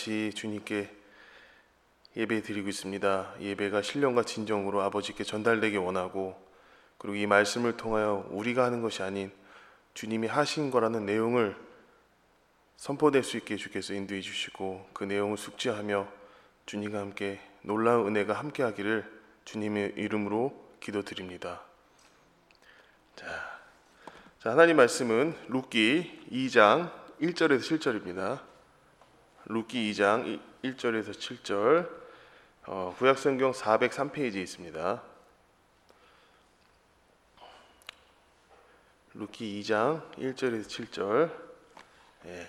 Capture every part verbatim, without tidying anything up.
같이 주님께 예배 드리고 있습니다. 예배가 신령과 진정으로 아버지께 전달되기 원하고, 그리고 이 말씀을 통하여 우리가 하는 것이 아닌 주님이 하신 거라는 내용을 선포될 수 있게 주께서 인도해 주시고, 그 내용을 숙지하며 주님과 함께 놀라운 은혜가 함께 하기를 주님의 이름으로 기도드립니다. 자, 자 하나님 말씀은 룻기 이 장 일 절에서 칠 절입니다. 룻기 이 장 일 절에서 칠 절, 어, 구약성경 사백삼 페이지에 있습니다. 룻기 이 장 일 절에서 칠 절. 예.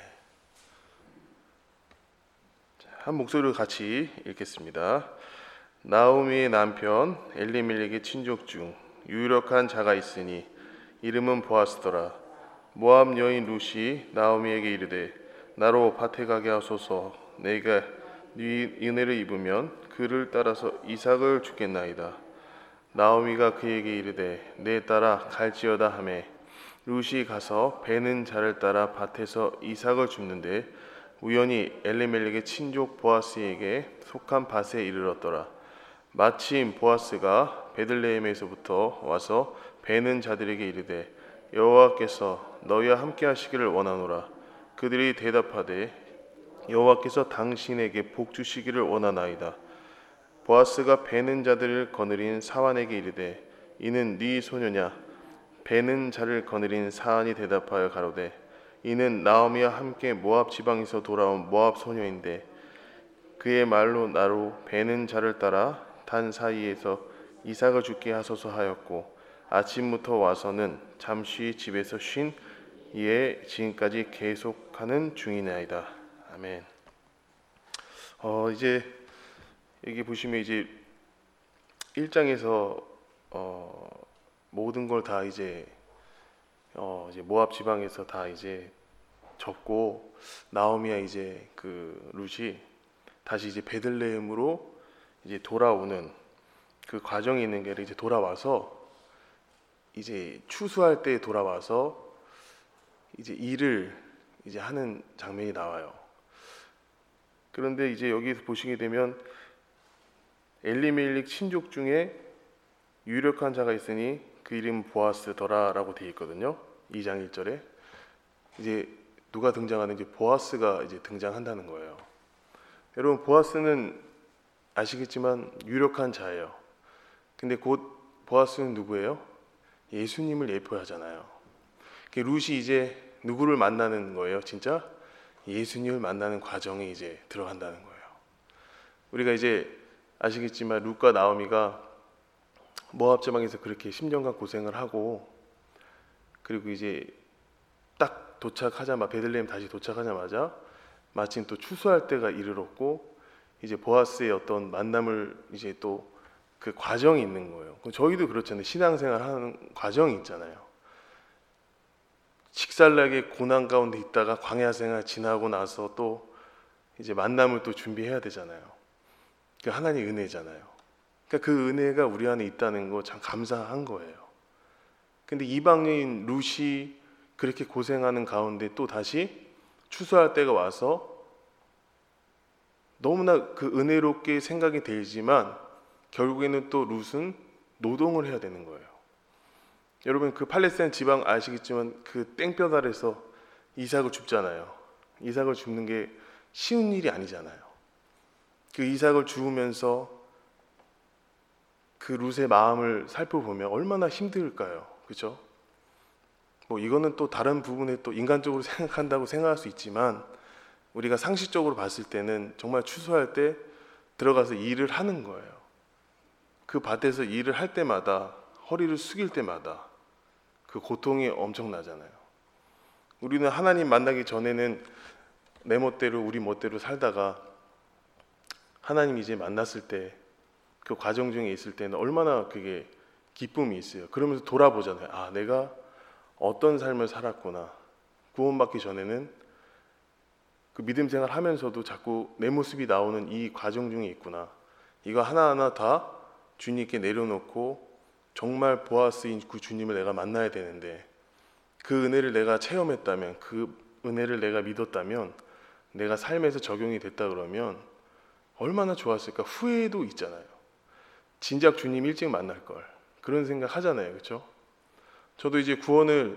한 목소리로 같이 읽겠습니다. 나오미의 남편 엘리멜렉의 친족 중 유력한 자가 있으니 이름은 보아스더라. 모압 여인 룻이 나오미에게 이르되 나로 밭에 가게 하소서. 내가 네 은혜를 입으면 그를 따라서 이삭을 주겠나이다. 나오미가 그에게 이르되 내 따라 갈지어다 하매 룻이 가서 베는 자를 따라 밭에서 이삭을 줍는데 우연히 엘리멜렉의 친족 보아스에게 속한 밭에 이르렀더라. 마침 보아스가 베들레헴에서부터 와서 베는 자들에게 이르되 여호와께서 너희와 함께 하시기를 원하노라. 그들이 대답하되 여호와께서 당신에게 복 주시기를 원하나이다. 보아스가 베는 자들을 거느린 사환에게 이르되 이는 네 소녀냐? 베는 자를 거느린 사환이 대답하여 가로되 이는 나오미와 함께 모압 지방에서 돌아온 모압 소녀인데 그의 말로 나로 베는 자를 따라 단 사이에서 이삭을 죽게 하소서 하였고 아침부터 와서는 잠시 집에서 쉰 이에 지금까지 계속하는 중이나이다. 아멘. 어 이제 여기 보시면 이제 일 장에서 어 모든 걸 다 이제 어 이제 모압 지방에서 다 이제 접고 나오미와 이제 그 룻이 다시 이제 베들레헴으로 이제 돌아오는 그 과정이 있는 게 아니라 이제 돌아와서 이제 추수할 때 돌아와서 이제 일을 이제 하는 장면이 나와요. 그런데 이제 여기서 보시게 되면 엘리멜렉 친족 중에 유력한 자가 있으니 그 이름은 보아스더라라고 되어 있거든요. 이 장 일 절에 이제 누가 등장하는지 보아스가 이제 등장한다는 거예요. 여러분 보아스는 아시겠지만 유력한 자예요. 근데 곧 보아스는 누구예요? 예수님을 예표하잖아요. 룻이 이제 누구를 만나는 거예요? 진짜 예수님을 만나는 과정에 이제 들어간다는 거예요. 우리가 이제 아시겠지만 룻과 나오미가 모압 지방에서 그렇게 십 년간 고생을 하고 그리고 이제 딱 도착하자마자 베들레헴 다시 도착하자마자 마침 또 추수할 때가 이르렀고 이제 보아스의 어떤 만남을 이제 또 그 과정이 있는 거예요. 저희도 그렇잖아요. 신앙생활 하는 과정이 있잖아요. 식살나게 고난 가운데 있다가 광야 생활 지나고 나서 또 이제 만남을 또 준비해야 되잖아요. 그 하나님의 은혜잖아요. 그러니까 그 은혜가 우리 안에 있다는 거 참 감사한 거예요. 근데 이방인 룻이 그렇게 고생하는 가운데 또 다시 추수할 때가 와서 너무나 그 은혜롭게 생각이 들지만 결국에는 또 룻은 노동을 해야 되는 거예요. 여러분 그 팔레스타인 지방 아시겠지만 그 땡볕 아래서 이삭을 줍잖아요. 이삭을 줍는 게 쉬운 일이 아니잖아요. 그 이삭을 주우면서 그 룻의 마음을 살펴보면 얼마나 힘들까요? 그렇죠? 뭐 이거는 또 다른 부분에 또 인간적으로 생각한다고 생각할 수 있지만 우리가 상식적으로 봤을 때는 정말 추수할 때 들어가서 일을 하는 거예요. 그 밭에서 일을 할 때마다 허리를 숙일 때마다 그 고통이 엄청나잖아요. 우리는 하나님 만나기 전에는 내 멋대로 우리 멋대로 살다가 하나님 이제 만났을 때 그 과정 중에 있을 때는 얼마나 그게 기쁨이 있어요. 그러면서 돌아보잖아요. 아, 내가 어떤 삶을 살았구나. 구원받기 전에는 그 믿음 생활 하면서도 자꾸 내 모습이 나오는 이 과정 중에 있구나. 이거 하나하나 다 주님께 내려놓고 정말 보아스인 그 주님을 내가 만나야 되는데 그 은혜를 내가 체험했다면 그 은혜를 내가 믿었다면 내가 삶에서 적용이 됐다 그러면 얼마나 좋았을까. 후회도 있잖아요. 진작 주님 일찍 만날 걸, 그런 생각 하잖아요. 그렇죠? 저도 이제 구원을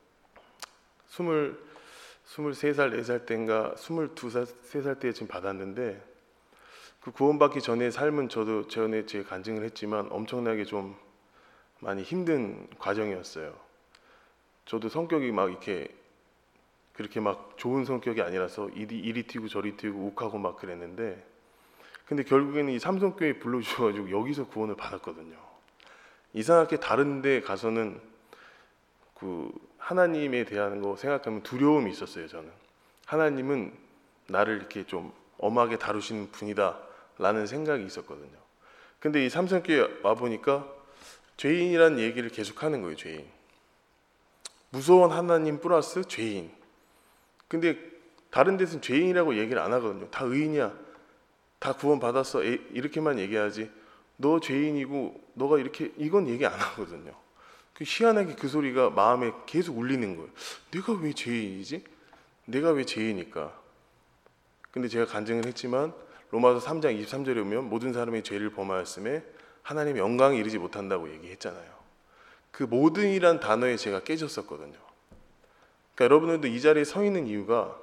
스물 스물세 살, 네 살 때인가 스물두 살, 세 살 때 지금 받았는데, 그 구원받기 전에 삶은 저도 전에 제 간증을 했지만 엄청나게 좀 많이 힘든 과정이었어요. 저도 성격이 막 이렇게 그렇게 막 좋은 성격이 아니라서 이리, 이리 튀고 저리 튀고 욱하고 막 그랬는데, 근데 결국에는 이 삼성교회 불러주셔가지고 여기서 구원을 받았거든요. 이상하게 다른 데 가서는 그 하나님에 대한 거 생각하면 두려움이 있었어요. 저는 하나님은 나를 이렇게 좀 엄하게 다루시는 분이다 라는 생각이 있었거든요. 근데 이 삼성교회 와보니까 죄인이란 얘기를 계속 하는 거예요. 죄인, 무서운 하나님 플러스 죄인. 근데 다른 데서는 죄인이라고 얘기를 안 하거든요. 다 의인이야, 다 구원 받았어, 이렇게만 얘기하지 너 죄인이고 너가 이렇게, 이건 얘기 안 하거든요. 그 희한하게 그 소리가 마음에 계속 울리는 거예요. 내가 왜 죄인이지? 내가 왜 죄인일까? 근데 제가 간증을 했지만 로마서 삼 장 이십삼 절에 보면 모든 사람이 죄를 범하였음에 하나님의 영광에 이르지 못한다고 얘기했잖아요. 그 모든이란 단어에 제가 깨졌었거든요. 그러니까 여러분들도 이 자리에 서 있는 이유가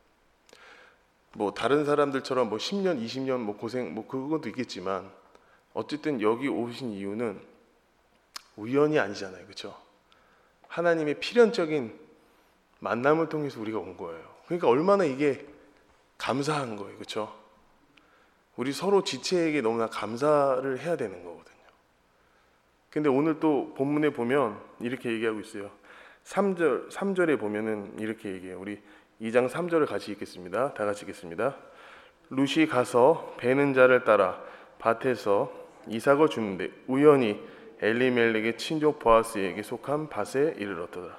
뭐 다른 사람들처럼 뭐 십 년, 이십 년 뭐 고생 뭐 그것도 있겠지만 어쨌든 여기 오신 이유는 우연이 아니잖아요. 그렇죠? 하나님의 필연적인 만남을 통해서 우리가 온 거예요. 그러니까 얼마나 이게 감사한 거예요. 그렇죠? 우리 서로 지체에게 너무나 감사를 해야 되는 거거든요. 근데 오늘 또 본문에 보면 이렇게 얘기하고 있어요. 삼 절, 삼 절에 보면은 이렇게 얘기해요. 우리 이 장 삼 절을 같이 읽겠습니다. 다 같이 읽겠습니다. 룻이 가서 베는 자를 따라 밭에서 이삭을 주는데 우연히 엘리멜렉의 친족 보아스에게 속한 밭에 이르렀더라.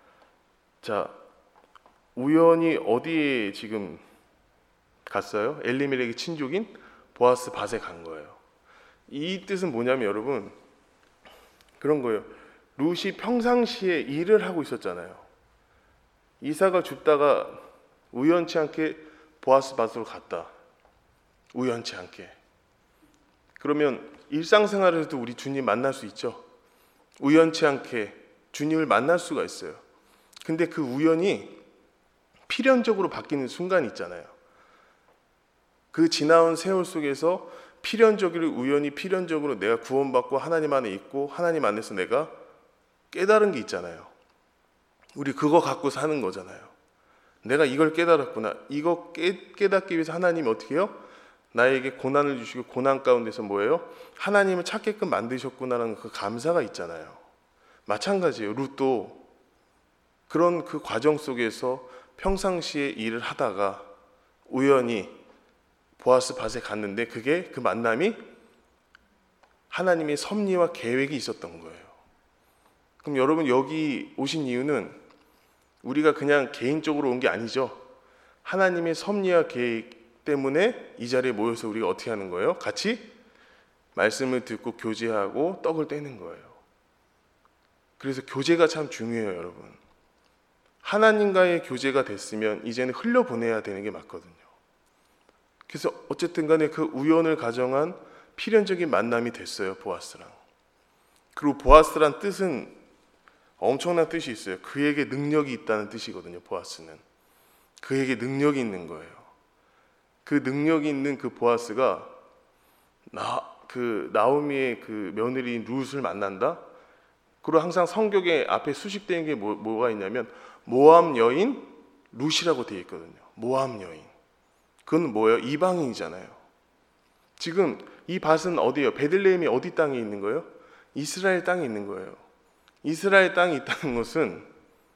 자, 우연히 어디에 지금 갔어요? 엘리멜렉의 친족인 보아스 밭에 간 거예요. 이 뜻은 뭐냐면 여러분, 그런 거예요. 룻이 평상시에 일을 하고 있었잖아요. 이삭을 줍다가 우연치 않게 보아스 밭으로 갔다. 우연치 않게. 그러면 일상생활에서도 우리 주님 만날 수 있죠. 우연치 않게 주님을 만날 수가 있어요. 근데 그 우연이 필연적으로 바뀌는 순간이 있잖아요. 그 지나온 세월 속에서 필연적으로, 우연히 필연적으로 내가 구원받고 하나님 안에 있고 하나님 안에서 내가 깨달은 게 있잖아요. 우리 그거 갖고 사는 거잖아요. 내가 이걸 깨달았구나. 이거 깨, 깨닫기 위해서 하나님이 어떻게 해요? 나에게 고난을 주시고 고난 가운데서 뭐예요? 하나님을 찾게끔 만드셨구나라는 그 감사가 있잖아요. 마찬가지예요. 룻도 그런 그 과정 속에서 평상시에 일을 하다가 우연히 보아스 밭에 갔는데 그게, 그 만남이 하나님의 섭리와 계획이 있었던 거예요. 그럼 여러분 여기 오신 이유는 우리가 그냥 개인적으로 온 게 아니죠. 하나님의 섭리와 계획 때문에 이 자리에 모여서 우리가 어떻게 하는 거예요? 같이 말씀을 듣고 교제하고 떡을 떼는 거예요. 그래서 교제가 참 중요해요, 여러분. 하나님과의 교제가 됐으면 이제는 흘려보내야 되는 게 맞거든요. 그래서 어쨌든 간에 그 우연을 가정한 필연적인 만남이 됐어요, 보아스랑. 그리고 보아스란 뜻은 엄청난 뜻이 있어요. 그에게 능력이 있다는 뜻이거든요. 보아스는 그에게 능력이 있는 거예요. 그 능력이 있는 그 보아스가 나, 그 나오미의 그 며느리인 룻을 만난다. 그리고 항상 성경에 앞에 수식되는 게 뭐, 뭐가 있냐면 모압 여인 룻이라고 되어 있거든요. 모압 여인. 그건 뭐예요? 이방인이잖아요. 지금 이 밭은 어디예요? 베들레헴이 어디 땅에 있는 거예요? 이스라엘 땅에 있는 거예요. 이스라엘 땅이 있다는 것은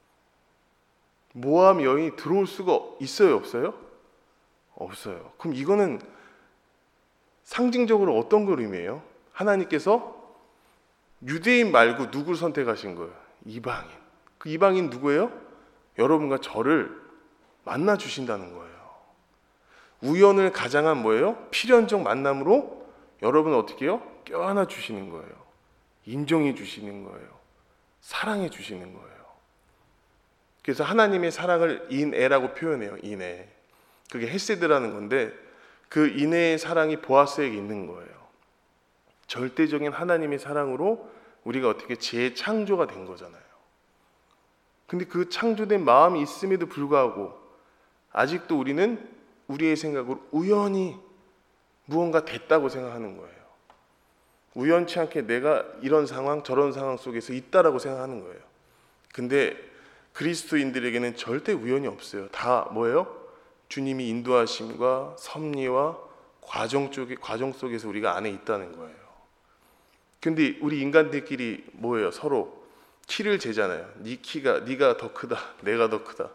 모압 여인이 들어올 수가 있어요, 없어요? 없어요. 그럼 이거는 상징적으로 어떤 걸 의미해요? 하나님께서 유대인 말고 누구를 선택하신 거예요? 이방인. 그 이방인 누구예요? 여러분과 저를 만나 주신다는 거예요. 우연을 가장한 뭐예요? 필연적 만남으로 여러분을 어떻게 해요? 껴안아 주시는 거예요. 인정해 주시는 거예요. 사랑해 주시는 거예요. 그래서 하나님의 사랑을 인애라고 표현해요. 인애. 그게 헤세드라는 건데 그 인애의 사랑이 보아스에게 있는 거예요. 절대적인 하나님의 사랑으로 우리가 어떻게 재창조가 된 거잖아요. 근데 그 창조된 마음이 있음에도 불구하고 아직도 우리는 우리의 생각으로 우연히 무언가 됐다고 생각하는 거예요. 우연치 않게 내가 이런 상황 저런 상황 속에서 있다라고 생각하는 거예요. 근데 그리스도인들에게는 절대 우연이 없어요. 다 뭐예요? 주님이 인도하심과 섭리와 과정 쪽에 과정 속에서 우리가 안에 있다는 거예요. 근데 우리 인간들끼리 뭐예요? 서로 키를 재잖아요. 네 키가 네가 더 크다, 내가 더 크다.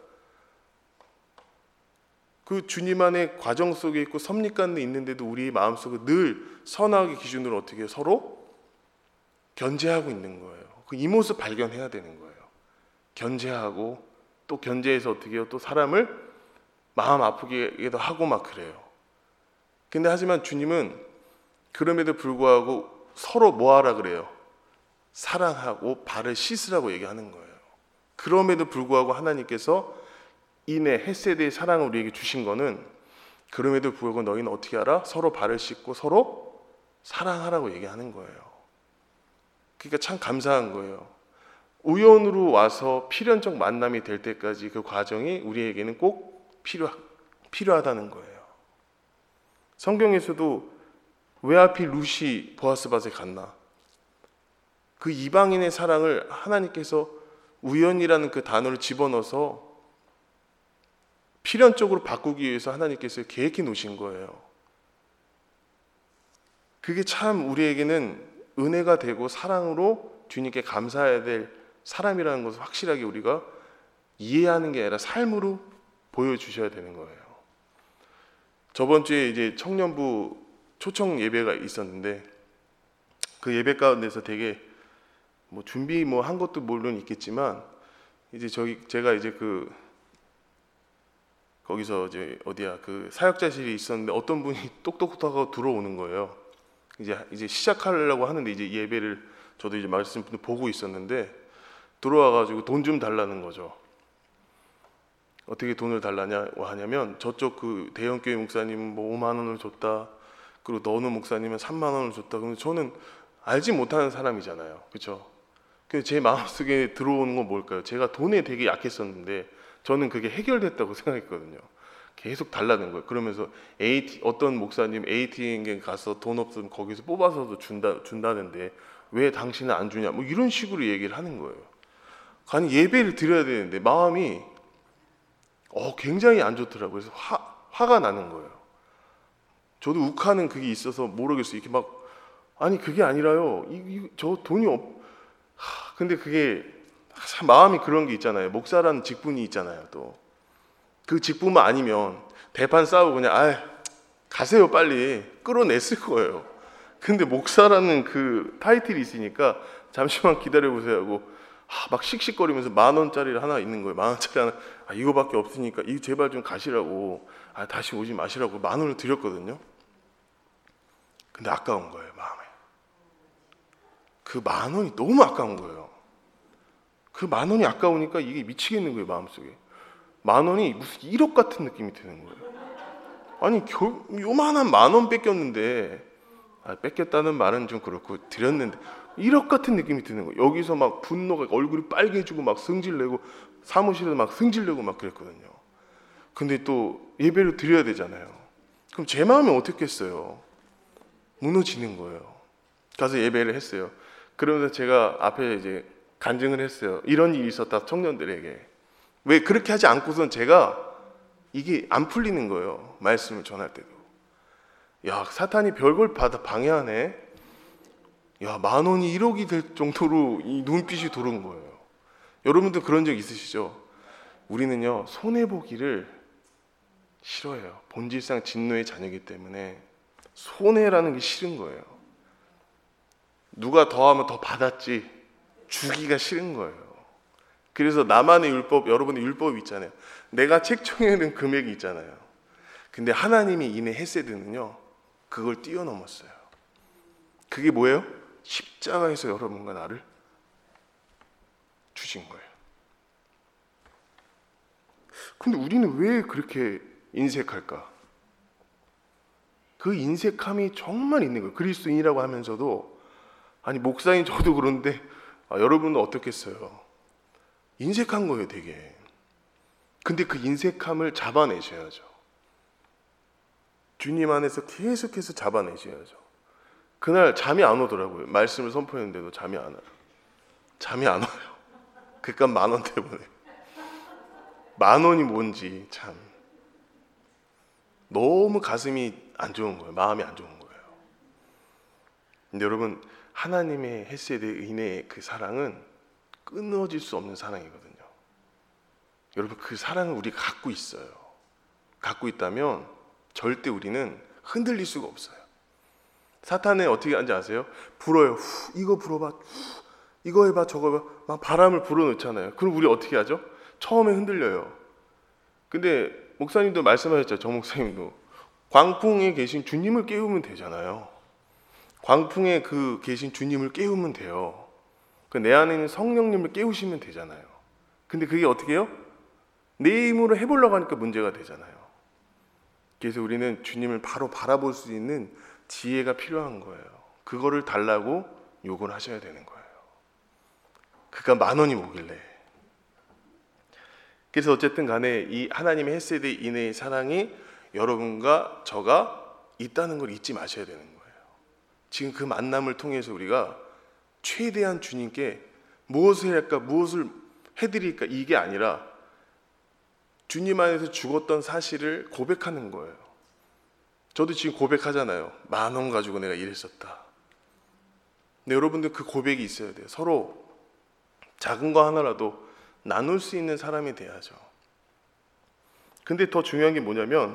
그 주님 안의 과정 속에 있고 섭리가운데 있는데도 우리 마음속에 늘 선악의 기준으로 어떻게 서로 견제하고 있는 거예요. 그 이 모습 발견해야 되는 거예요. 견제하고 또 견제해서 어떻게 해요? 또 사람을 마음 아프게도 하고 막 그래요. 근데 하지만 주님은 그럼에도 불구하고 서로 뭐 하라 그래요? 사랑하고 발을 씻으라고 얘기하는 거예요. 그럼에도 불구하고 하나님께서 인의 헤세드의 사랑을 우리에게 주신 거는 그럼에도 불구하고 너희는 어떻게 하라? 서로 발을 씻고 서로 사랑하라고 얘기하는 거예요. 그러니까 참 감사한 거예요. 우연으로 와서 필연적 만남이 될 때까지 그 과정이 우리에게는 꼭 필요, 필요하다는 거예요. 성경에서도 왜 하필 룻이 보아스 밭에 갔나? 그 이방인의 사랑을 하나님께서 우연이라는 그 단어를 집어넣어서 필연적으로 바꾸기 위해서 하나님께서 계획해 놓으신 거예요. 그게 참 우리에게는 은혜가 되고 사랑으로 주님께 감사해야 될 사람이라는 것을 확실하게 우리가 이해하는 게 아니라 삶으로 보여주셔야 되는 거예요. 저번 주에 이제 청년부 초청 예배가 있었는데 그 예배 가운데서 되게 뭐 준비 뭐 한 것도 물론 있겠지만 이제 저기 제가 이제 그 거기서 이제 어디야 그 사역자실이 있었는데 어떤 분이 똑똑하고 들어오는 거예요. 이제 이제 시작하려고 하는데 이제 예배를 저도 이제 말씀 보고 있었는데 들어와가지고 돈 좀 달라는 거죠. 어떻게 돈을 달라냐고 하냐면 저쪽 그 대형교회 목사님은 뭐 오만 원을 줬다. 그리고 너는 목사님은 삼만 원을 줬다. 그러면 저는 알지 못하는 사람이잖아요. 그렇죠? 근데 제 마음속에 들어오는 건 뭘까요? 제가 돈에 되게 약했었는데 저는 그게 해결됐다고 생각했거든요. 계속 달라는 거예요. 그러면서 에이티, 어떤 목사님 에이티엠에 가서 돈 없으면 거기서 뽑아서도 준다, 준다는데 왜 당신은 안 주냐? 뭐 이런 식으로 얘기를 하는 거예요. 아니 예배를 드려야 되는데 마음이 어, 굉장히 안 좋더라고요. 그래서 화, 화가 나는 거예요. 저도 욱하는 그게 있어서 모르겠어요. 이렇게 막 아니 그게 아니라요. 이, 이, 저 돈이 없. 하, 근데 그게 참 마음이 그런 게 있잖아요. 목사라는 직분이 있잖아요. 또 그 직분만 아니면 대판 싸우고 그냥 아 가세요 빨리 끌어냈을 거예요. 근데 목사라는 그 타이틀이 있으니까 잠시만 기다려보세요 하고 아, 막 씩씩거리면서 만 원짜리 하나 있는 거예요. 만 원짜리 하나 아, 이거밖에 없으니까 이 제발 좀 가시라고 아, 다시 오지 마시라고 만 원을 드렸거든요. 근데 아까운 거예요 마음에. 그 만 원이 너무 아까운 거예요. 그 만 원이 아까우니까 이게 미치겠는 거예요 마음속에. 만 원이 무슨 일억 같은 느낌이 드는 거예요. 아니 겨, 요만한 만 원 뺏겼는데 아, 뺏겼다는 말은 좀 그렇고 드렸는데 일억 같은 느낌이 드는 거예요. 여기서 막 분노가 얼굴이 빨개지고 막 승질내고 사무실에서 막 승질내고 막 그랬거든요. 근데 또 예배를 드려야 되잖아요. 그럼 제 마음이 어떻겠어요? 무너지는 거예요. 가서 예배를 했어요. 그러면서 제가 앞에 이제 간증을 했어요. 이런 일이 있었다 청년들에게. 왜 그렇게 하지 않고선 제가 이게 안 풀리는 거예요. 말씀을 전할 때도. 야 사탄이 별걸 받아 방해하네. 야 만 원이 일억이 될 정도로 이 눈빛이 도는 거예요. 여러분도 그런 적 있으시죠? 우리는요 손해보기를 싫어해요. 본질상 진노의 자녀이기 때문에 손해라는 게 싫은 거예요. 누가 더하면 더 받았지 주기가 싫은 거예요. 그래서 나만의 율법, 여러분의 율법이 있잖아요. 내가 책정해놓은 금액이 있잖아요. 근데 하나님이 인해 헤세드는요 그걸 뛰어넘었어요. 그게 뭐예요? 십자가에서 여러분과 나를 주신 거예요. 근데 우리는 왜 그렇게 인색할까? 그 인색함이 정말 있는 거예요. 그리스도인이라고 하면서도, 아니 목사인 저도 그런데 아, 여러분은 어떻겠어요? 인색한 거예요, 되게. 근데 그 인색함을 잡아내셔야죠. 주님 안에서 계속해서 잡아내셔야죠. 그날 잠이 안 오더라고요. 말씀을 선포했는데도 잠이 안 와요. 잠이 안 와요. 그깟 만 원 때문에. 만 원이 뭔지 참 너무 가슴이 안 좋은 거예요. 마음이 안 좋은 거예요. 근데 여러분, 하나님의 헤세드 은혜의 그 사랑은 끊어질 수 없는 사랑이거든요. 여러분, 그 사랑을 우리가 갖고 있어요. 갖고 있다면 절대 우리는 흔들릴 수가 없어요. 사탄은 어떻게 하는지 아세요? 불어요. 후, 이거 불어봐. 후, 이거 해봐. 저거 해봐. 막 바람을 불어넣잖아요. 그럼 우리 어떻게 하죠? 처음에 흔들려요. 근데 목사님도 말씀하셨죠. 정 목사님도. 광풍에 계신 주님을 깨우면 되잖아요. 광풍에 그 계신 주님을 깨우면 돼요. 그 내 안에 있는 성령님을 깨우시면 되잖아요. 근데 그게 어떻게 해요? 내 힘으로 해보려고 하니까 문제가 되잖아요. 그래서 우리는 주님을 바로 바라볼 수 있는 지혜가 필요한 거예요. 그거를 달라고 요구를 하셔야 되는 거예요. 그러니까 만 원이 뭐길래. 그래서 어쨌든 간에 이 하나님의 헤세드 인애의 사랑이 여러분과 저가 있다는 걸 잊지 마셔야 되는 거예요. 지금 그 만남을 통해서 우리가 최대한 주님께 무엇을 할까, 무엇을 해드릴까, 이게 아니라 주님 안에서 죽었던 사실을 고백하는 거예요. 저도 지금 고백하잖아요. 만 원 가지고 내가 이랬었다. 근데 여러분들 그 고백이 있어야 돼요. 서로 작은 거 하나라도 나눌 수 있는 사람이 돼야죠. 근데 더 중요한 게 뭐냐면,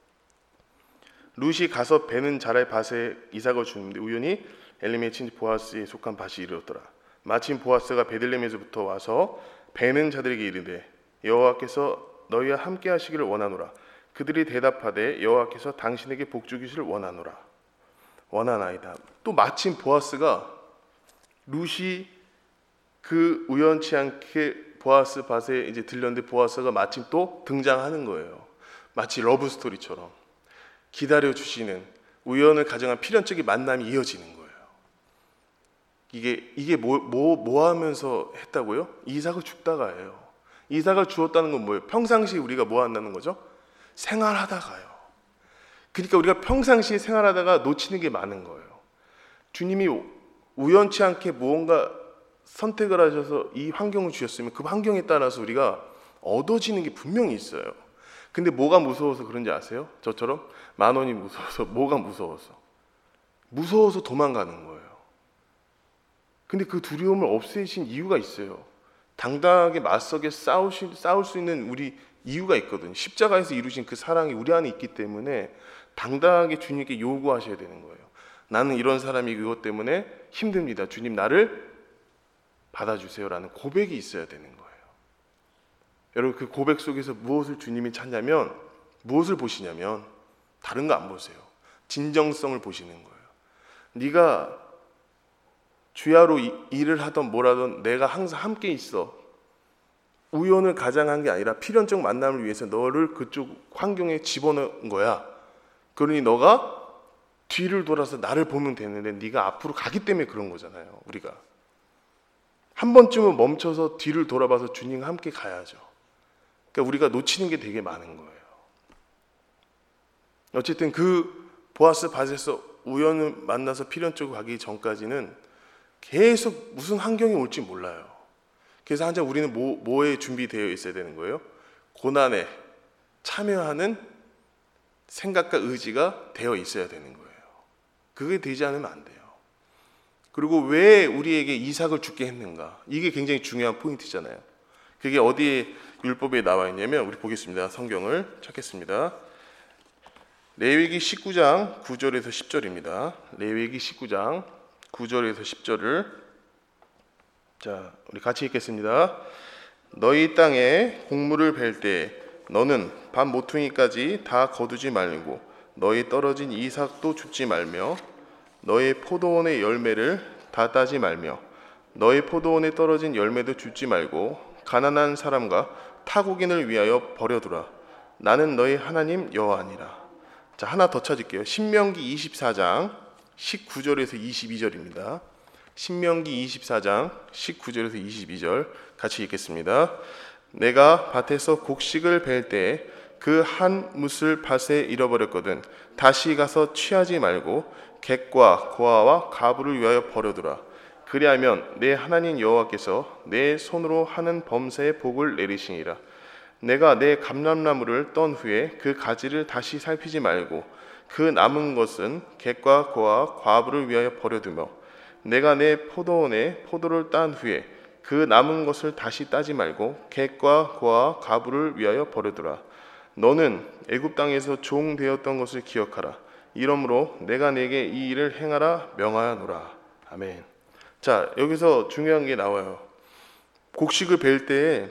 룻이 가서 베는 자라의 밭에 이삭을 주는데 우연히 엘리멜의 친지 보아스에 속한 밭이 이르렀더라. 마침 보아스가 베들레헴에서부터 와서 베는 자들에게 이르되 여호와께서 너희와 함께 하시기를 원하노라. 그들이 대답하되 여호와께서 당신에게 복 주기를 원하노라. 원하나이다. 또 마침 보아스가, 룻이 그 우연치 않게 보아스 밭에 이제 들렸는데 보아스가 마침 또 등장하는 거예요. 마치 러브 스토리처럼 기다려 주시는, 우연을 가정한 필연적인 만남이 이어지는 거예요. 이게 이게 뭐 뭐 뭐 하면서 했다고요? 이삭을 죽다가예요. 이삭을 주었다는 건 뭐예요? 평상시 우리가 뭐 한다는 거죠? 생활하다가요. 그러니까 우리가 평상시에 생활하다가 놓치는 게 많은 거예요. 주님이 우연치 않게 무언가 선택을 하셔서 이 환경을 주셨으면 그 환경에 따라서 우리가 얻어지는 게 분명히 있어요. 근데 뭐가 무서워서 그런지 아세요? 저처럼 만 원이 무서워서. 뭐가 무서워서? 무서워서 도망가는 거예요. 근데 그 두려움을 없애신 이유가 있어요. 당당하게 맞서게 싸우시, 싸울 수 있는 우리 이유가 있거든요. 십자가에서 이루신 그 사랑이 우리 안에 있기 때문에 당당하게 주님께 요구하셔야 되는 거예요. 나는 이런 사람이 그것 때문에 힘듭니다. 주님 나를 받아주세요라는 고백이 있어야 되는 거예요. 여러분, 그 고백 속에서 무엇을 주님이 찾냐면, 무엇을 보시냐면 다른 거 안 보세요. 진정성을 보시는 거예요. 네가 주야로 일을 하던 뭐라던 내가 항상 함께 있어. 우연을 가장한 게 아니라 필연적 만남을 위해서 너를 그쪽 환경에 집어넣은 거야. 그러니 너가 뒤를 돌아서 나를 보면 되는데 네가 앞으로 가기 때문에 그런 거잖아요. 우리가 한 번쯤은 멈춰서 뒤를 돌아봐서 주님과 함께 가야죠. 그러니까 우리가 놓치는 게 되게 많은 거예요. 어쨌든 그 보아스 밭에서 우연을 만나서 필연적으로 가기 전까지는 계속 무슨 환경이 올지 몰라요. 그래서 항상 우리는 뭐, 뭐에 준비되어 있어야 되는 거예요? 고난에 참여하는 생각과 의지가 되어 있어야 되는 거예요. 그게 되지 않으면 안 돼요. 그리고 왜 우리에게 이삭을 죽게 했는가? 이게 굉장히 중요한 포인트잖아요. 그게 어디에 율법에 나와 있냐면, 우리 보겠습니다. 성경을 찾겠습니다. 레위기 십구 장 구 절에서 십 절입니다. 레위기 십구 장 구 절에서 십 절을 자, 우리 같이 읽겠습니다. 너희 땅에 곡물을 벨 때 너는 밤 모퉁이까지 다 거두지 말고 너희 떨어진 이삭도 줍지 말며 너의 포도원의 열매를 다 따지 말며 너의 포도원에 떨어진 열매도 줍지 말고 가난한 사람과 타국인을 위하여 버려두라. 나는 너희 하나님 여호와니라. 자, 하나 더 찾을게요. 신명기 이십사 장 십구 절에서 이십이 절입니다. 신명기 이십사 장 십구 절에서 이십이 절 같이 읽겠습니다. 내가 밭에서 곡식을 벨 때 그 한 뭇을 밭에 잃어버렸거든 다시 가서 취하지 말고 객과 고아와 가부를 위하여 버려두라. 그리하면 내 하나님 여호와께서 내 손으로 하는 범사의 복을 내리시니라. 내가 내 감람나무를 떤 후에 그 가지를 다시 살피지 말고 그 남은 것은 객과 고아 과부를 위하여 버려두며 내가 내 포도원에 포도를 딴 후에 그 남은 것을 다시 따지 말고 객과 고아 과부를 위하여 버려두라. 너는 애굽 땅에서 종 되었던 것을 기억하라. 이러므로 내가 내게 이 일을 행하라 명하노라. 아멘. 자, 여기서 중요한 게 나와요. 곡식을 벨 때에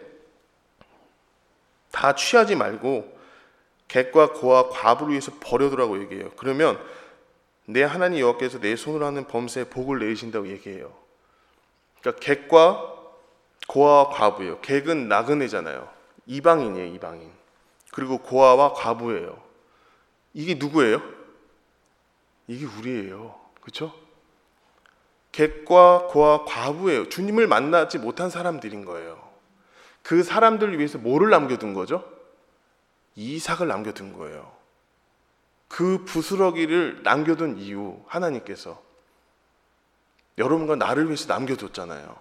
다 취하지 말고 객과 고아 과부를 위해서 버려두라고 얘기해요. 그러면 내 하나님 여호와께서 내 손으로 하는 범사에 복을 내리신다고 얘기해요. 그러니까 객과 고아와 과부예요. 객은 나그네잖아요. 이방인이에요, 이방인. 그리고 고아와 과부예요. 이게 누구예요? 이게 우리예요. 그렇죠? 객과 고아 과부예요. 주님을 만나지 못한 사람들인 거예요. 그 사람들을 위해서 뭐를 남겨둔 거죠? 이삭을 남겨둔 거예요. 그 부스러기를 남겨둔 이유, 하나님께서 여러분과 나를 위해서 남겨뒀잖아요.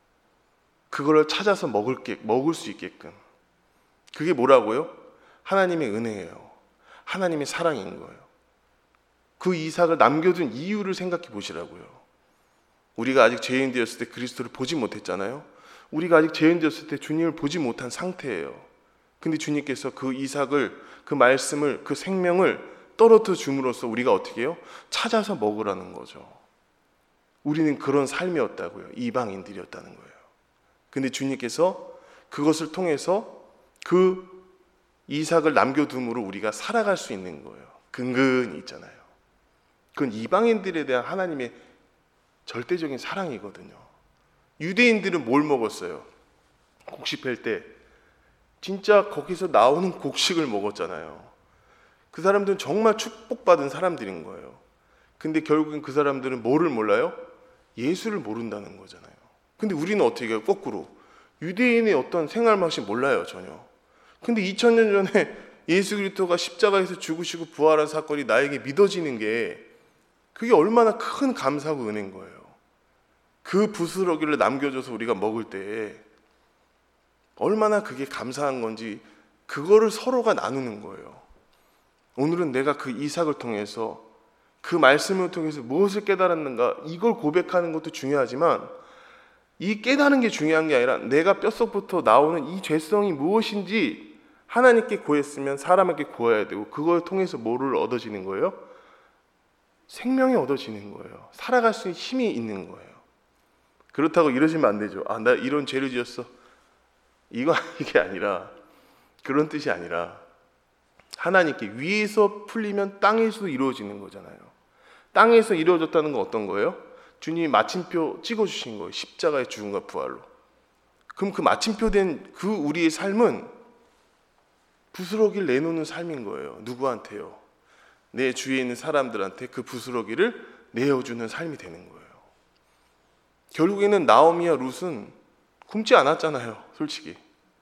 그걸 찾아서 먹을 게, 먹을 수 있게끔. 그게 뭐라고요? 하나님의 은혜예요. 하나님의 사랑인 거예요. 그 이삭을 남겨둔 이유를 생각해 보시라고요. 우리가 아직 죄인 되었을 때 그리스도를 보지 못했잖아요. 우리가 아직 죄인 되었을 때 주님을 보지 못한 상태예요. 근데 주님께서 그 이삭을, 그 말씀을, 그 생명을 떨어뜨려 줌으로써 우리가 어떻게 해요? 찾아서 먹으라는 거죠. 우리는 그런 삶이었다고요. 이방인들이었다는 거예요. 근데 주님께서 그것을 통해서 그 이삭을 남겨둠으로 우리가 살아갈 수 있는 거예요. 근근히 있잖아요. 그건 이방인들에 대한 하나님의 절대적인 사랑이거든요. 유대인들은 뭘 먹었어요? 곡식 팰 때 진짜 거기서 나오는 곡식을 먹었잖아요. 그 사람들은 정말 축복받은 사람들인 거예요. 근데 결국엔 그 사람들은 뭐를 몰라요? 예수를 모른다는 거잖아요. 근데 우리는 어떻게 해요? 거꾸로 유대인의 어떤 생활 맛이 몰라요, 전혀. 근데 이천 년 전에 예수 그리스도가 십자가에서 죽으시고 부활한 사건이 나에게 믿어지는 게 그게 얼마나 큰 감사하고 은혜인 거예요. 그 부스러기를 남겨줘서 우리가 먹을 때 얼마나 그게 감사한 건지 그거를 서로가 나누는 거예요. 오늘은 내가 그 이삭을 통해서 그 말씀을 통해서 무엇을 깨달았는가 이걸 고백하는 것도 중요하지만 이 깨달은 게 중요한 게 아니라 내가 뼛속부터 나오는 이 죄성이 무엇인지 하나님께 구했으면 사람에게 구해야 되고 그걸 통해서 뭐를 얻어지는 거예요? 생명이 얻어지는 거예요. 살아갈 수 있는 힘이 있는 거예요. 그렇다고 이러시면 안 되죠. 아, 나 이런 죄를 지었어. 이거 이게 아니라 그런 뜻이 아니라 하나님께 위에서 풀리면 땅에서도 이루어지는 거잖아요. 땅에서 이루어졌다는 건 어떤 거예요? 주님이 마침표 찍어주신 거예요. 십자가의 죽음과 부활로. 그럼 그 마침표 된 그 우리의 삶은 부스러기를 내놓는 삶인 거예요. 누구한테요? 내 주위에 있는 사람들한테 그 부스러기를 내어주는 삶이 되는 거예요. 결국에는 나오미와 룻은 굶지 않았잖아요. 솔직히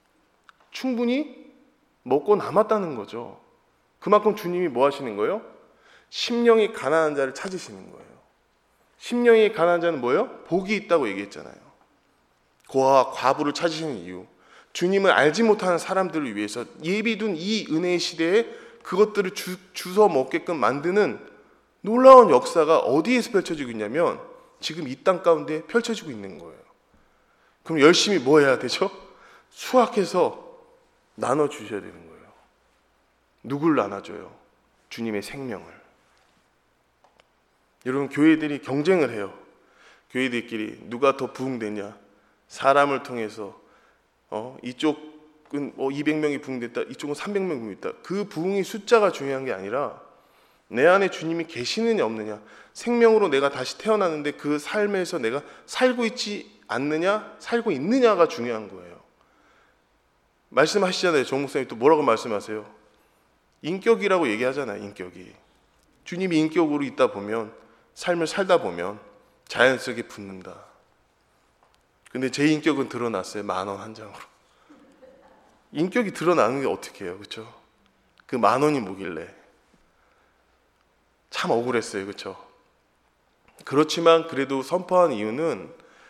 충분히 먹고 남았다는 거죠. 그만큼 주님이 뭐 하시는 거예요? 심령이 가난한 자를 찾으시는 거예요. 심령이 가난한 자는 뭐예요? 복이 있다고 얘기했잖아요. 고아와 과부를 찾으시는 이유, 주님을 알지 못하는 사람들을 위해서 예비둔 이 은혜의 시대에 그것들을 주, 주워 먹게끔 만드는 놀라운 역사가 어디에서 펼쳐지고 있냐면 지금 이 땅 가운데 펼쳐지고 있는 거예요. 그럼 열심히 뭐 해야 되죠? 수확해서 나눠주셔야 되는 거예요. 누굴 나눠줘요? 주님의 생명을. 여러분, 교회들이 경쟁을 해요. 교회들끼리 누가 더 부흥되냐, 사람을 통해서 어, 이쪽은 어, 이백 명이 부흥됐다, 이쪽은 삼백 명이 부흥됐다. 그 부흥의 숫자가 중요한 게 아니라 내 안에 주님이 계시느냐 없느냐, 생명으로 내가 다시 태어났는데 그 삶에서 내가 살고 있지 않느냐, 살고 있느냐가 중요한 거예요. 말씀하시잖아요. 정 목사님 또 뭐라고 말씀하세요? 인격이라고 얘기하잖아요. 인격이. 주님이 인격으로 있다 보면, 삶을 살다 보면 자연스럽게 붙는다. 근데 제 인격은 드러났어요. 만 원 한 장으로. 인격이 드러나는 게 어떻게 해요? 그렇죠? 그 만 원이 뭐길래. 참 억울했어요. 그렇죠? 그렇지만 그래도 선포한 이유는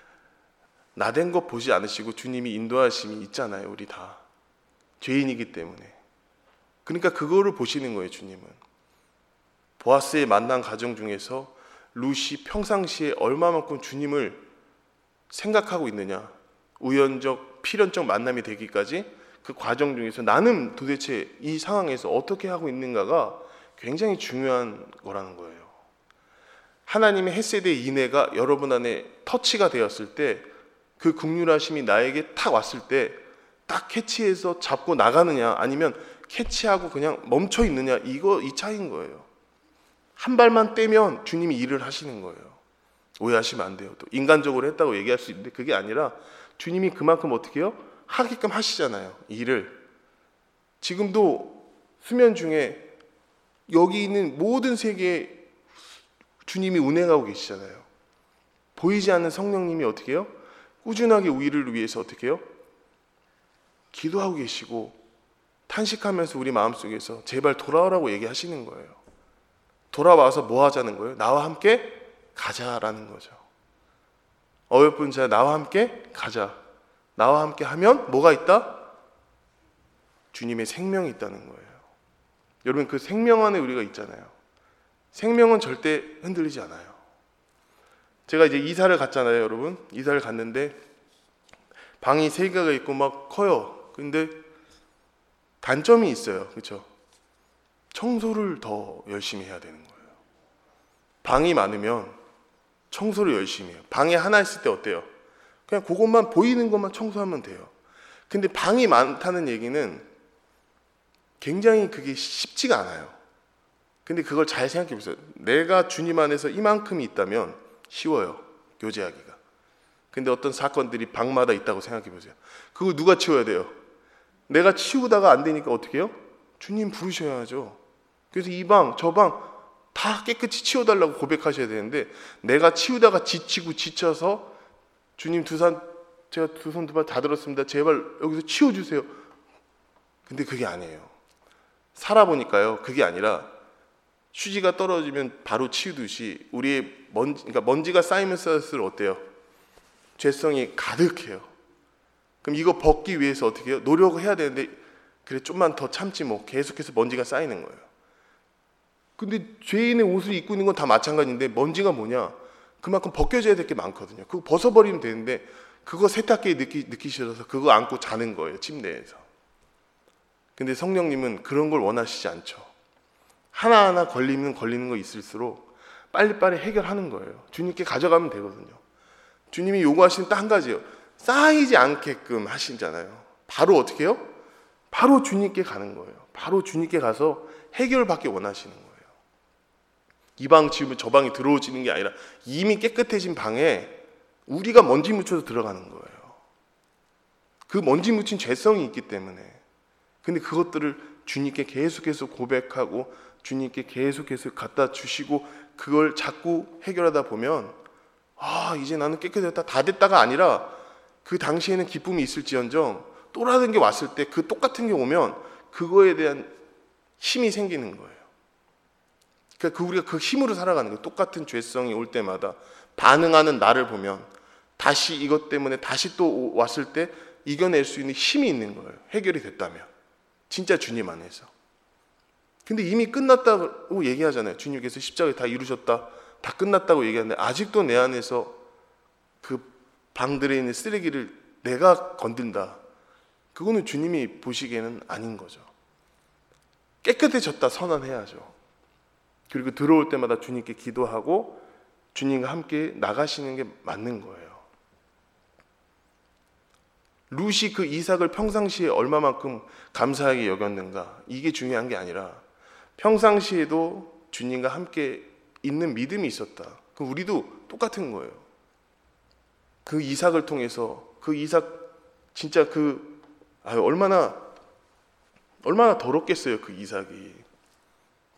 나된 것 보지 않으시고 주님이 인도하심이 있잖아요. 우리 다 죄인이기 때문에. 그러니까 그거를 보시는 거예요. 주님은. 보아스의 만난 가정 중에서 룻이 평상시에 얼마만큼 주님을 생각하고 있느냐, 우연적 필연적 만남이 되기까지 그 과정 중에서 나는 도대체 이 상황에서 어떻게 하고 있는가가 굉장히 중요한 거라는 거예요. 하나님의 헤세드의 인애가 여러분 안에 터치가 되었을 때, 그 긍휼하심이 나에게 탁 왔을 때 딱 캐치해서 잡고 나가느냐, 아니면 캐치하고 그냥 멈춰 있느냐, 이거 이 차이인 거예요. 한 발만 떼면 주님이 일을 하시는 거예요. 오해하시면 안 돼요. 또 인간적으로 했다고 얘기할 수 있는데 그게 아니라 주님이 그만큼 어떻게 해요? 하게끔 하시잖아요. 일을. 지금도 수면 중에 여기 있는 모든 세계에 주님이 운행하고 계시잖아요. 보이지 않는 성령님이 어떻게 해요? 꾸준하게 우리를 위해서 어떻게 해요? 기도하고 계시고 탄식하면서 우리 마음속에서 제발 돌아오라고 얘기하시는 거예요. 돌아와서 뭐 하자는 거예요? 나와 함께 가자라는 거죠. 어여쁜 자 나와 함께 가자. 나와 함께 하면 뭐가 있다? 주님의 생명이 있다는 거예요. 여러분, 그 생명 안에 우리가 있잖아요. 생명은 절대 흔들리지 않아요. 제가 이제 이사를 갔잖아요. 여러분, 이사를 갔는데 방이 세 개가 있고 막 커요. 근데 단점이 있어요. 그렇죠? 청소를 더 열심히 해야 되는 거예요. 방이 많으면 청소를 열심히 해요. 방에 하나 있을 때 어때요? 그냥 그것만 보이는 것만 청소하면 돼요. 근데 방이 많다는 얘기는 굉장히 그게 쉽지가 않아요. 근데 그걸 잘 생각해 보세요. 내가 주님 안에서 이만큼이 있다면 쉬워요. 교제하기가. 근데 어떤 사건들이 방마다 있다고 생각해 보세요. 그거 누가 치워야 돼요? 내가 치우다가 안 되니까 어떻게 해요? 주님 부르셔야죠. 그래서 이 방, 저 방 다 깨끗이 치워달라고 고백하셔야 되는데, 내가 치우다가 지치고 지쳐서 주님 두 손, 제가 두 손 두 발 다 들었습니다. 제발 여기서 치워주세요. 근데 그게 아니에요. 살아보니까요, 그게 아니라 휴지가 떨어지면 바로 치우듯이 우리의 먼지, 그러니까 먼지가 쌓이면 쌓일수록 어때요? 죄성이 가득해요. 그럼 이거 벗기 위해서 어떻게 해요? 노력을 해야 되는데, 그래 좀만 더 참지 뭐, 계속해서 먼지가 쌓이는 거예요. 근데 죄인의 옷을 입고 있는 건 다 마찬가지인데, 먼지가 뭐냐? 그만큼 벗겨져야 될 게 많거든요. 그거 벗어버리면 되는데, 그거 세탁기에 느끼, 느끼셔서 그거 안고 자는 거예요, 침대에서. 근데 성령님은 그런 걸 원하시지 않죠. 하나하나 걸리면 걸리는 거 있을수록 빨리빨리 해결하는 거예요. 주님께 가져가면 되거든요. 주님이 요구하시는 딱 한 가지예요. 쌓이지 않게끔 하시잖아요. 바로 어떻게 해요? 바로 주님께 가는 거예요. 바로 주님께 가서 해결받기 원하시는 거예요. 이 방 치우면 저 방에 들어오지는 게 아니라 이미 깨끗해진 방에 우리가 먼지 묻혀서 들어가는 거예요. 그 먼지 묻힌 죄성이 있기 때문에. 근데 그것들을 주님께 계속해서 고백하고 주님께 계속해서 갖다 주시고 그걸 자꾸 해결하다 보면, 아 이제 나는 깨끗해졌다, 다 됐다가 아니라 그 당시에는 기쁨이 있을지언정 또 다른 게 왔을 때 그 똑같은 게 오면 그거에 대한 힘이 생기는 거예요. 그러니까 그 우리가 그 힘으로 살아가는 거예요. 똑같은 죄성이 올 때마다 반응하는 나를 보면 다시 이것 때문에 다시 또 왔을 때 이겨낼 수 있는 힘이 있는 거예요. 해결이 됐다면. 진짜 주님 안에서. 근데 이미 끝났다고 얘기하잖아요. 주님께서 십자가에 다 이루셨다, 다 끝났다고 얘기하는데 아직도 내 안에서 그 방들에 있는 쓰레기를 내가 건든다. 그거는 주님이 보시기에는 아닌 거죠. 깨끗해졌다 선언해야죠. 그리고 들어올 때마다 주님께 기도하고 주님과 함께 나가시는 게 맞는 거예요. 룻이 그 이삭을 평상시에 얼마만큼 감사하게 여겼는가, 이게 중요한 게 아니라 평상시에도 주님과 함께 있는 믿음이 있었다. 그럼 우리도 똑같은 거예요. 그 이삭을 통해서 그 이삭 진짜 그 아유 얼마나 얼마나 더럽겠어요. 그 이삭이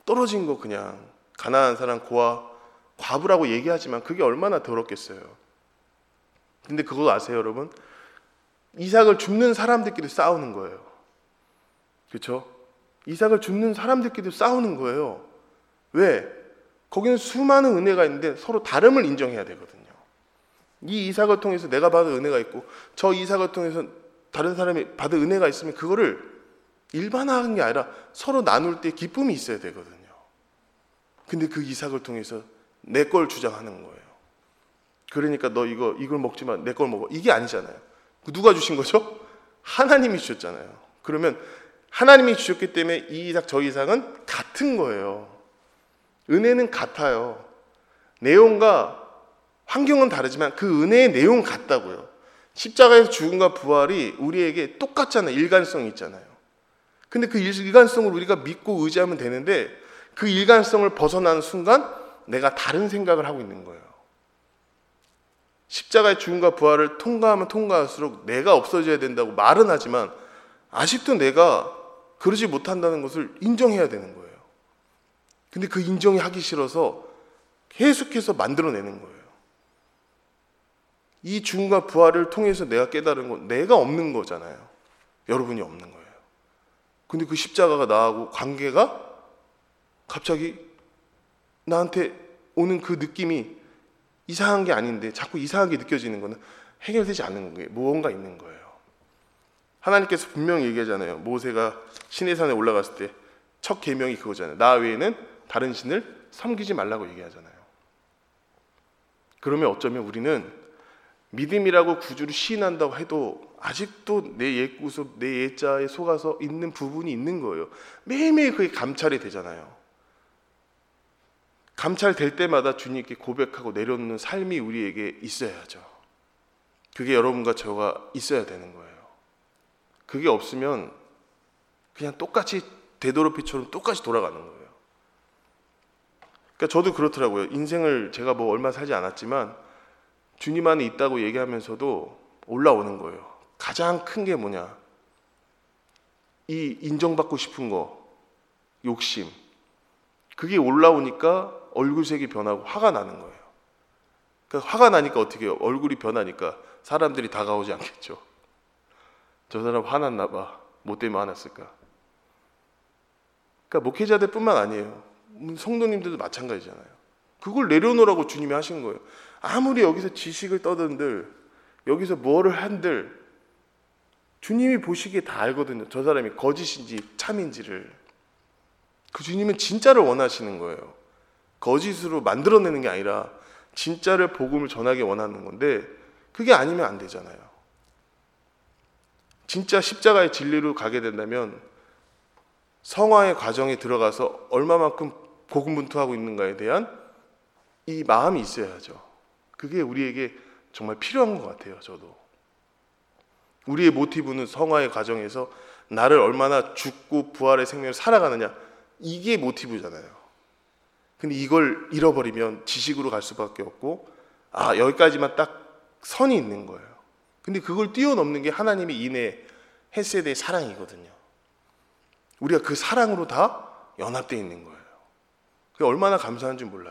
떨어진 거 그냥 가난한 사람 고아 과부라고 얘기하지만 그게 얼마나 더럽겠어요. 근데 그거 아세요, 여러분? 이삭을 줍는 사람들끼리 싸우는 거예요. 그렇죠? 이삭을 줍는 사람들끼리 싸우는 거예요. 왜? 거기는 수많은 은혜가 있는데 서로 다름을 인정해야 되거든요. 이 이삭을 통해서 내가 받은 은혜가 있고 저 이삭을 통해서 다른 사람이 받은 은혜가 있으면 그거를 일반화하는 게 아니라 서로 나눌 때 기쁨이 있어야 되거든요. 근데 그 이삭을 통해서 내 걸 주장하는 거예요. 그러니까 너 이거 이걸 먹지 마, 내 걸 먹어. 이게 아니잖아요. 누가 주신 거죠? 하나님이 주셨잖아요. 그러면 하나님이 주셨기 때문에 이 이삭 저 이삭은 같은 거예요. 은혜는 같아요. 내용과 환경은 다르지만 그 은혜의 내용은 같다고요. 십자가에서 죽음과 부활이 우리에게 똑같잖아요. 일관성이 있잖아요. 근데 그 일관성을 우리가 믿고 의지하면 되는데 그 일관성을 벗어나는 순간 내가 다른 생각을 하고 있는 거예요. 십자가의 죽음과 부활을 통과하면 통과할수록 내가 없어져야 된다고 말은 하지만 아직도 내가 그러지 못한다는 것을 인정해야 되는 거예요. 근데 그 인정이 하기 싫어서 계속해서 만들어내는 거예요. 이 죽음과 부활을 통해서 내가 깨달은 건 내가 없는 거잖아요. 여러분이 없는 거예요. 근데 그 십자가가 나하고 관계가 갑자기 나한테 오는 그 느낌이 이상한 게 아닌데 자꾸 이상하게 느껴지는 거는 해결되지 않는 거예요. 무언가 있는 거예요. 하나님께서 분명히 얘기하잖아요. 모세가 시내산에 올라갔을 때 첫 계명이 그거잖아요. 나 외에는 다른 신을 섬기지 말라고 얘기하잖아요. 그러면 어쩌면 우리는 믿음이라고 구주를 시인한다고 해도 아직도 내 옛구습, 내 옛자에 속아서 있는 부분이 있는 거예요. 매일매일 그게 감찰이 되잖아요. 감찰될 때마다 주님께 고백하고 내려놓는 삶이 우리에게 있어야죠. 그게 여러분과 저가 있어야 되는 거예요. 그게 없으면 그냥 똑같이 되도록이처럼 똑같이 돌아가는 거예요. 그러니까 저도 그렇더라고요. 인생을 제가 뭐 얼마 살지 않았지만 주님 안에 있다고 얘기하면서도 올라오는 거예요. 가장 큰 게 뭐냐? 이 인정받고 싶은 거, 욕심. 그게 올라오니까 얼굴색이 변하고 화가 나는 거예요. 그러니까 화가 나니까 어떻게 해요? 얼굴이 변하니까 사람들이 다가오지 않겠죠. 저 사람 화났나 봐. 뭐 때문에 화났을까? 그러니까 목회자들 뿐만 아니에요. 성도님들도 마찬가지잖아요. 그걸 내려놓으라고 주님이 하신 거예요. 아무리 여기서 지식을 떠든들, 여기서 뭐를 한들 주님이 보시기에 다 알거든요. 저 사람이 거짓인지 참인지를. 그 주님은 진짜를 원하시는 거예요. 거짓으로 만들어내는 게 아니라 진짜를 복음을 전하기 원하는 건데 그게 아니면 안 되잖아요. 진짜 십자가의 진리로 가게 된다면 성화의 과정에 들어가서 얼마만큼 고군분투하고 있는가에 대한 이 마음이 있어야죠. 그게 우리에게 정말 필요한 것 같아요. 저도 우리의 모티브는 성화의 과정에서 나를 얼마나 죽고 부활의 생명을 살아가느냐, 이게 모티브잖아요. 근데 이걸 잃어버리면 지식으로 갈 수밖에 없고, 아 여기까지만 딱 선이 있는 거예요. 근데 그걸 뛰어넘는 게 하나님의 인애 헤세드의 사랑이거든요. 우리가 그 사랑으로 다 연합되어 있는 거예요. 그게 얼마나 감사한지 몰라요.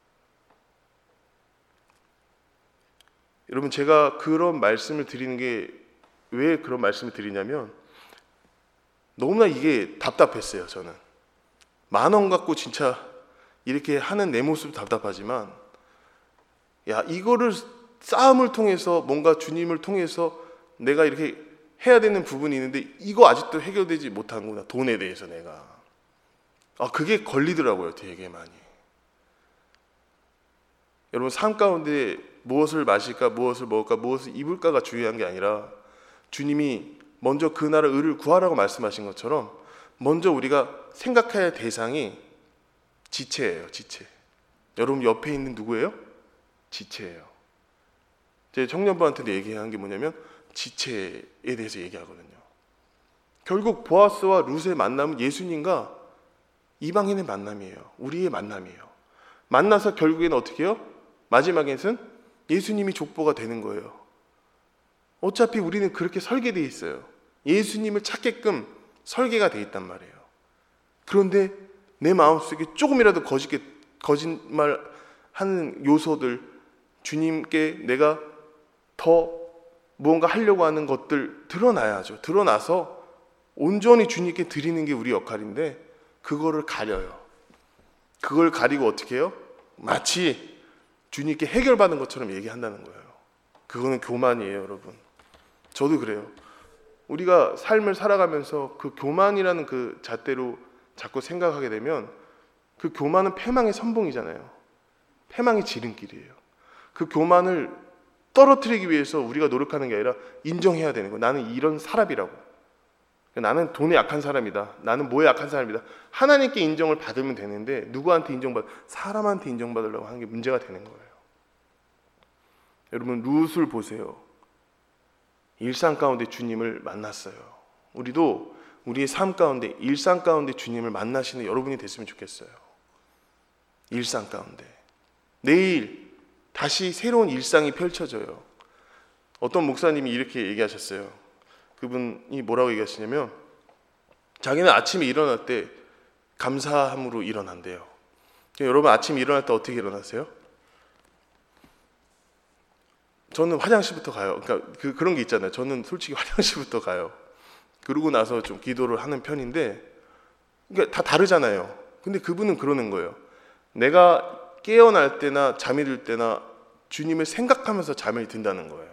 여러분, 제가 그런 말씀을 드리는 게 왜 그런 말씀을 드리냐면 너무나 이게 답답했어요. 저는 만 원 갖고 진짜 이렇게 하는 내 모습 답답하지만, 야 이거를 싸움을 통해서 뭔가 주님을 통해서 내가 이렇게 해야 되는 부분이 있는데 이거 아직도 해결되지 못하는구나. 돈에 대해서 내가 아 그게 걸리더라고요. 되게 많이. 여러분, 삶 가운데 무엇을 마실까, 무엇을 먹을까, 무엇을 입을까가 중요한 게 아니라 주님이 먼저 그 나라 의를 구하라고 말씀하신 것처럼 먼저 우리가 생각해야 할 대상이 지체예요. 지체. 여러분 옆에 있는 누구예요? 지체예요. 제 청년부한테도 얘기한 게 뭐냐면 지체에 대해서 얘기하거든요. 결국 보아스와 룻의 만남은 예수님과 이방인의 만남이에요. 우리의 만남이에요. 만나서 결국에는 어떻게 해요? 마지막에는 예수님이 족보가 되는 거예요. 어차피 우리는 그렇게 설계되어 있어요. 예수님을 찾게끔 설계가 되어 있단 말이에요. 그런데 내 마음속에 조금이라도 거짓게, 거짓말하는 요소들, 주님께 내가 더 무언가 하려고 하는 것들 드러나야죠. 드러나서 온전히 주님께 드리는 게 우리 역할인데 그거를 가려요. 그걸 가리고 어떻게 해요? 마치 주님께 해결받은 것처럼 얘기한다는 거예요. 그거는 교만이에요, 여러분. 저도 그래요. 우리가 삶을 살아가면서 그 교만이라는 그 잣대로 자꾸 생각하게 되면 그 교만은 패망의 선봉이잖아요. 패망의 지름길이에요. 그 교만을 떨어뜨리기 위해서 우리가 노력하는 게 아니라 인정해야 되는 거예요. 나는 이런 사람이라고. 나는 돈에 약한 사람이다. 나는 뭐에 약한 사람이다. 하나님께 인정을 받으면 되는데 누구한테 인정받? 사람한테 인정받으려고 하는 게 문제가 되는 거예요. 여러분 룻을 보세요. 일상 가운데 주님을 만났어요. 우리도 우리의 삶 가운데 일상 가운데 주님을 만나시는 여러분이 됐으면 좋겠어요. 일상 가운데 내일 다시 새로운 일상이 펼쳐져요. 어떤 목사님이 이렇게 얘기하셨어요. 그분이 뭐라고 얘기하시냐면 자기는 아침에 일어날 때 감사함으로 일어난대요. 여러분 아침에 일어날 때 어떻게 일어나세요? 저는 화장실부터 가요. 그러니까 그, 그런 게 있잖아요. 저는 솔직히 화장실부터 가요. 그러고 나서 좀 기도를 하는 편인데 그러니까 다 다르잖아요. 근데 그분은 그러는 거예요. 내가 깨어날 때나 잠이 들 때나 주님을 생각하면서 잠을 든다는 거예요.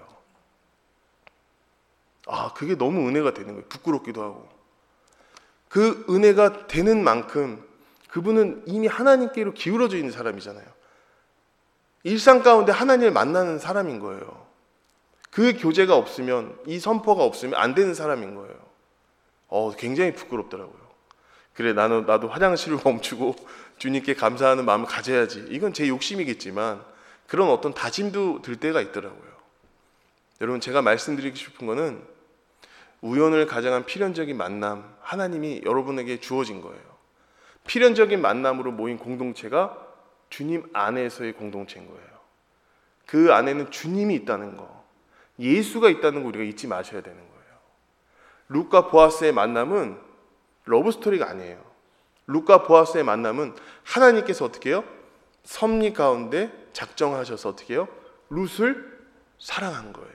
아, 그게 너무 은혜가 되는 거예요. 부끄럽기도 하고. 그 은혜가 되는 만큼 그분은 이미 하나님께로 기울어져 있는 사람이잖아요. 일상 가운데 하나님을 만나는 사람인 거예요. 그 교제가 없으면, 이 선포가 없으면 안 되는 사람인 거예요. 어, 굉장히 부끄럽더라고요. 그래, 나는, 나도 화장실을 멈추고 주님께 감사하는 마음을 가져야지. 이건 제 욕심이겠지만 그런 어떤 다짐도 들 때가 있더라고요. 여러분, 제가 말씀드리고 싶은 거는 우연을 가장한 필연적인 만남, 하나님이 여러분에게 주어진 거예요. 필연적인 만남으로 모인 공동체가 주님 안에서의 공동체인 거예요. 그 안에는 주님이 있다는 거, 예수가 있다는 거 우리가 잊지 마셔야 되는 거예요. 룻과 보아스의 만남은 러브스토리가 아니에요. 룻과 보아스의 만남은 하나님께서 어떻게 해요? 섭리 가운데 작정하셔서 어떻게 해요? 룻을 사랑한 거예요.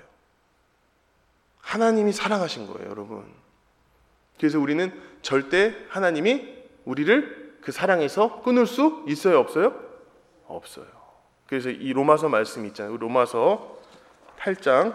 하나님이 사랑하신 거예요, 여러분. 그래서 우리는 절대 하나님이 우리를 그 사랑에서 끊을 수 있어요, 없어요? 없어요. 그래서 이 로마서 말씀이 있잖아요. 로마서 팔 장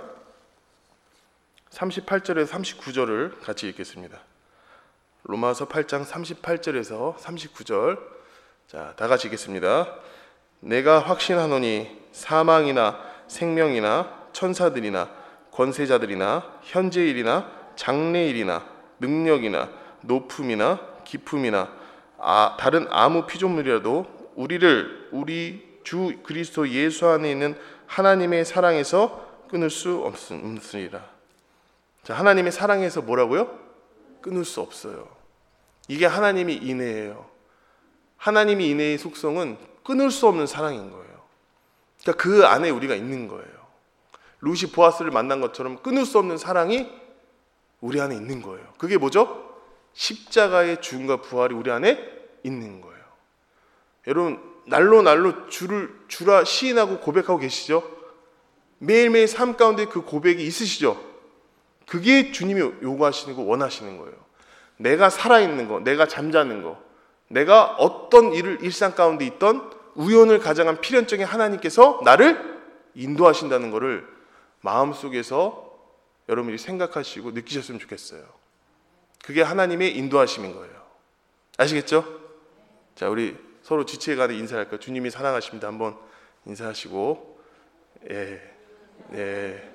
삼십팔 절에서 삼십구 절을 같이 읽겠습니다. 로마서 팔 장 삼십팔 절에서 삼십구 절. 자, 다 같이 읽겠습니다. 내가 확신하노니 사망이나 생명이나 천사들이나 권세자들이나 현재일이나 장래일이나 능력이나 높음이나 깊음이나 아, 다른 아무 피조물이라도 우리를 우리 주 그리스도 예수 안에 있는 하나님의 사랑에서 끊을 수 없으리라. 자, 하나님의 사랑에서 뭐라고요? 끊을 수 없어요. 이게 하나님의 인애예요. 하나님의 인애의 속성은 끊을 수 없는 사랑인 거예요. 그러니까 그 안에 우리가 있는 거예요. 룻이 보아스를 만난 것처럼 끊을 수 없는 사랑이 우리 안에 있는 거예요. 그게 뭐죠? 십자가의 죽음과 부활이 우리 안에 있는 거예요. 여러분, 날로 날로 주를 주라 시인하고 고백하고 계시죠? 매일매일 삶 가운데 그 고백이 있으시죠? 그게 주님이 요구하시는 거, 원하시는 거예요. 내가 살아있는 거, 내가 잠자는 거, 내가 어떤 일을 일상 가운데 있던 우연을 가장한 필연적인 하나님께서 나를 인도하신다는 것을 마음속에서 여러분이 생각하시고 느끼셨으면 좋겠어요. 그게 하나님의 인도하심인 거예요. 아시겠죠? 자, 우리 서로 지체간에 인사할까요? 주님이 사랑하십니다. 한번 인사하시고. 예, 예,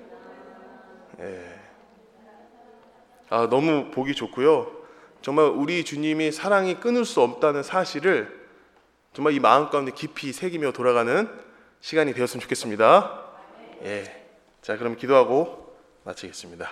예. 아, 너무 보기 좋고요. 정말 우리 주님이 사랑이 끊을 수 없다는 사실을 정말 이 마음 가운데 깊이 새기며 돌아가는 시간이 되었으면 좋겠습니다. 예. 자, 그럼 기도하고 마치겠습니다.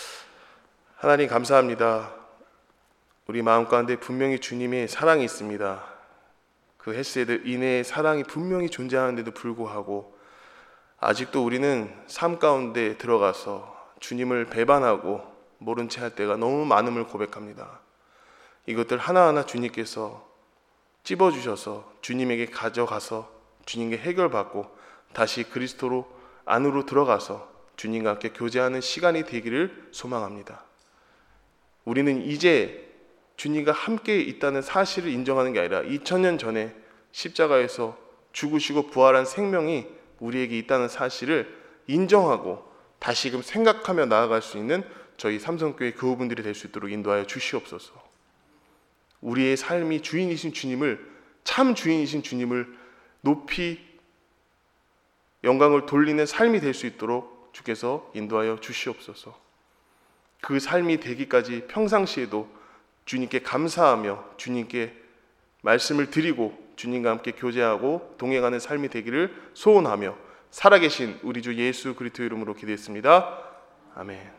하나님 감사합니다. 우리 마음 가운데 분명히 주님의 사랑이 있습니다. 그 헤세드 인애의 사랑이 분명히 존재하는데도 불구하고 아직도 우리는 삶 가운데 들어가서 주님을 배반하고 모른 채 할 때가 너무 많음을 고백합니다. 이것들 하나하나 주님께서 찝어주셔서 주님에게 가져가서 주님께 해결받고 다시 그리스도로 안으로 들어가서 주님과 함께 교제하는 시간이 되기를 소망합니다. 우리는 이제 주님과 함께 있다는 사실을 인정하는 게 아니라 이천 년 전에 십자가에서 죽으시고 부활한 생명이 우리에게 있다는 사실을 인정하고 다시금 생각하며 나아갈 수 있는 저희 삼성교회 교우분들이 될 수 있도록 인도하여 주시옵소서. 우리의 삶이 주인이신 주님을, 참 주인이신 주님을 높이 영광을 돌리는 삶이 될 수 있도록 주께서 인도하여 주시옵소서. 그 삶이 되기까지 평상시에도 주님께 감사하며 주님께 말씀을 드리고 주님과 함께 교제하고 동행하는 삶이 되기를 소원하며 살아계신 우리 주 예수 그리스도 이름으로 기도했습니다. 아멘.